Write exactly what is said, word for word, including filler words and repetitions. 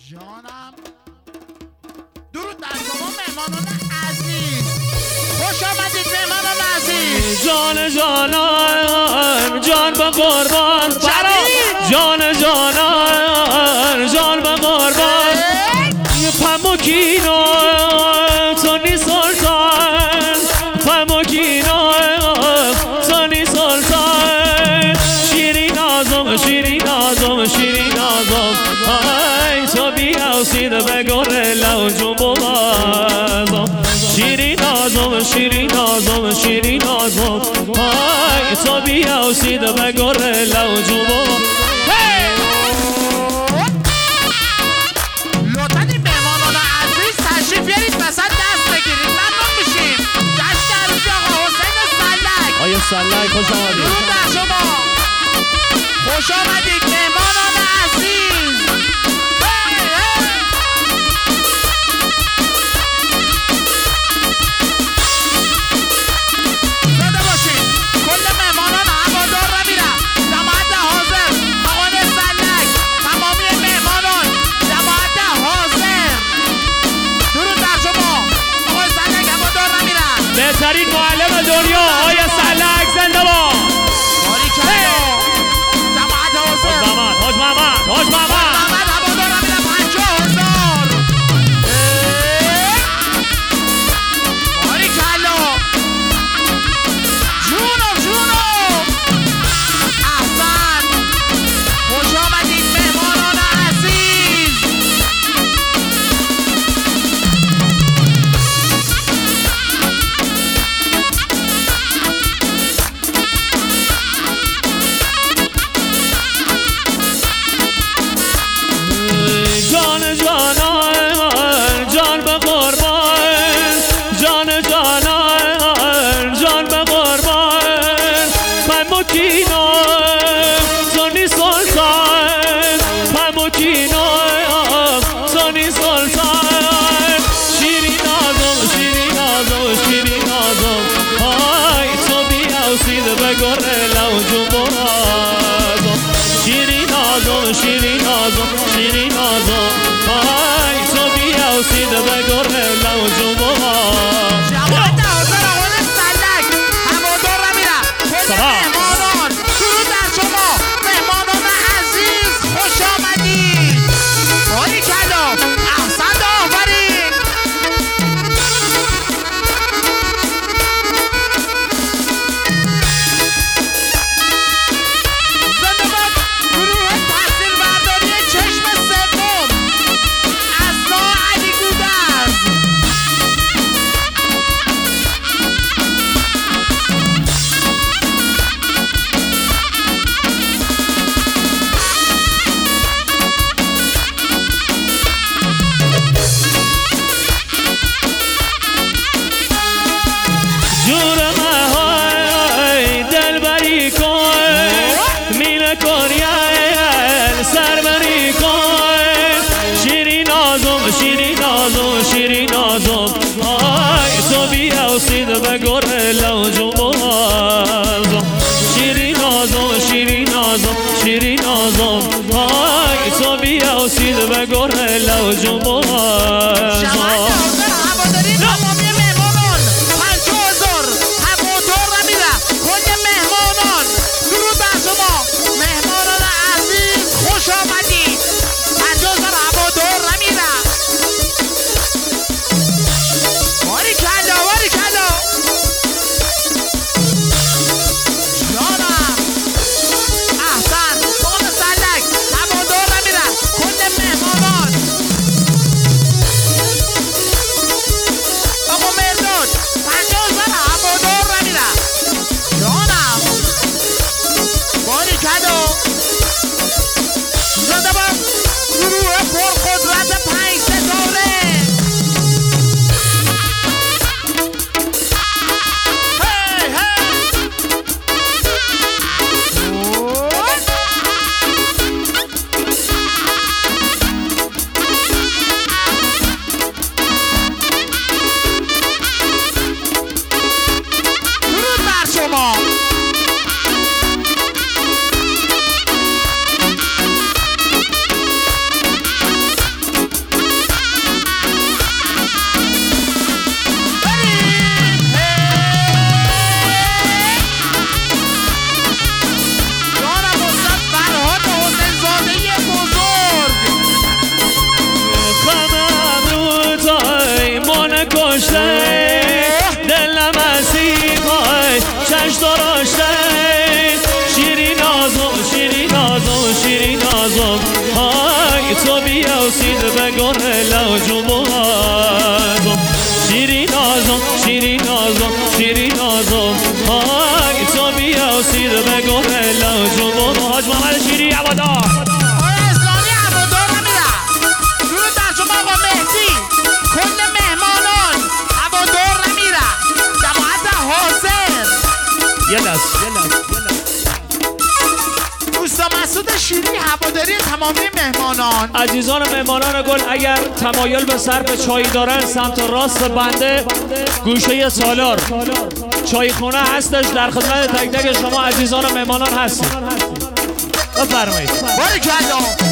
جانم. درود بر شما مهمانان عزیز، خوش آمدید مهمانان عزیز. جان جانان جان به قربان جان جانان جان به قربان پموکینو تونی سلطان پموکینو تونی سلطان شیرین آزم شیرین آزم شیرین آزم ای تو بیاوسیده به گره لوجو بازم شیرین آزم شیرین آزم شیرین آزم ای تو بیاوسیده به گره لوجو بازم تشریف بیارید وسط دست بگیرید، ممنون میشیم. جشن عروسی آقا حسین سلک. آیا سلک خوش آمدید. درود بر شما، خوش آمدید مهمانان عزیز. زنده باشید. کل مهمانان هوادار را میرم. جماعت حاضر آقای سلک، تمامی مهمانان جماعت حاضر، درود بر شما. آقای سلک هوادار را میرم. بهترین معلم دنیا آقای سلک زنده باد. باریکلا. جماعت حاضر حاج محمد حاج محمد حاج محمد محمد هوادار را میرم. پنجاه هزار. باریکلا. جونو جونو. احسن. خوش آمدید مهمانان عزیز. جان جانان جان به قربان جان جانان جان به قربان پموکینو تونی سلطان پموکینو تونی سلطان شیرین آزم شیرین آزم شیرین آزم ای تو بیاوسیده به گره لوجو بازم شیرین آزم شیرین آزم شیرین آزم ای تو بیاوسیده به گره لوجو بازم جماعت حاضر آقای سلک هوادار را میرم. کل مهمانان درود بر شما مهمانان عزیز، خوش آمدید. باریکلا. احسن آفرین. زنده باد گروه تصویربرداری چشم سوم، اصلا علی گودرز. جور مهای دلبری کن مینه کن یه سربری کن شیرین آزم شیرین آزم شیرین آزم ای تو بیاوسیده به گره لوجو بازم شیرین آزم شیرین آزم شیرین آزم ای تو بیاوسیده به گره لوجو جماعت بازم حاضر هواداری تمامی مهمانان پنجاه هزار هوادار را میرم. کل مهمانان درود بر شما مهمانان عزیز، خوش آمدید. پنجاه هزار هوادار را میرم. باریکلا باریکلا. جانم. احسن. آقای سلک هوادار را میرم. کل مهمانان نازم های تو بیا سید بگان لوجو بازم شیری نازم شیری نازم شیری نازم های تو بیا سید بگان لوجو بازم حاج محمد شیری هوادار آقای اسلامی هوادار نمیرم. درود بر شما آقا مهدی، کل مهمانان هوادار نمیرم، جماعت حاضر. یه لحظه یه لحظه دوستا مسعود شیری هواداری تمامی مهمانان. عزیزان مهمانان گل اگر تمایل به صرف چای دارن سمت راست بنده گوشه سالار چای خونه هستش، در خدمت تک تک شما عزیزان مهمانان هستید. بفرمایید. باریکلا.